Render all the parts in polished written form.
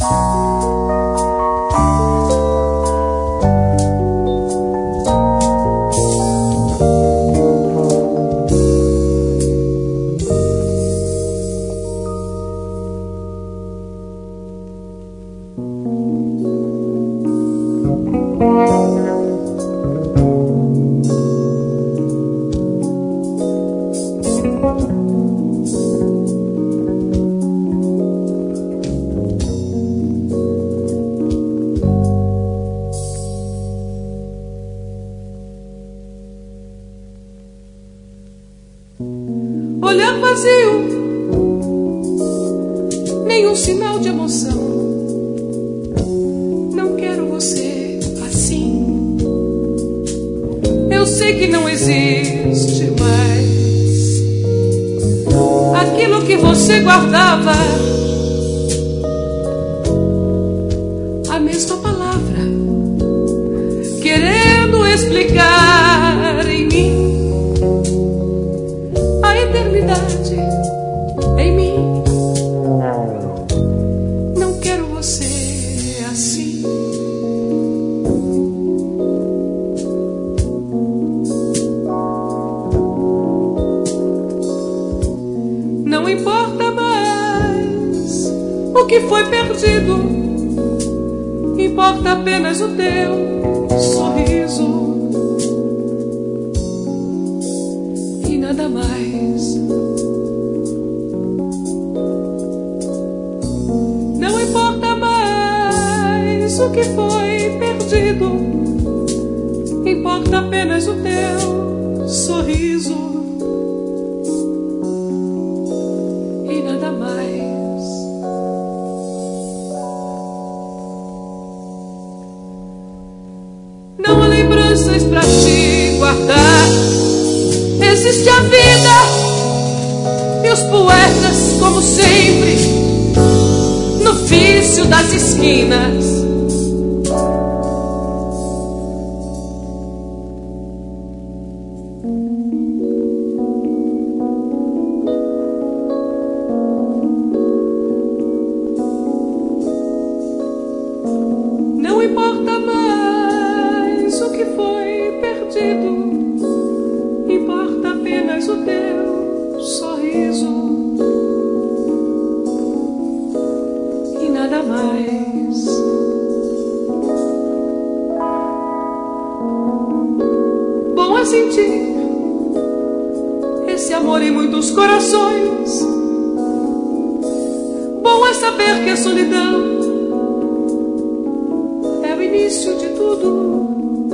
Olhar vazio, nenhum sinal de emoção. Não quero você assim. Eu sei que não existe mais aquilo que você guardava. A mesma palavra, querendo explicar em mim a eternidade em mim. Não quero você assim. Não importa mais o que foi perdido, importa apenas o teu sorriso e nada mais. Não importa mais o que foi perdido, importa apenas o teu sorriso e nada mais. Não há lembranças pra te guardar. Existe a vida e os poetas, como sempre, no vício das esquinas. Não importa mais o que foi perdido, importa apenas o teu sorriso e nada mais. Bom é sentir esse amor em muitos corações. Bom é saber que a solidão é o início de tudo.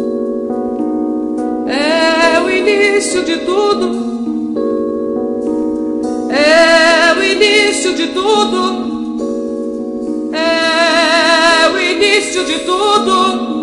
É o início de tudo. É o início de tudo. É o início de tudo.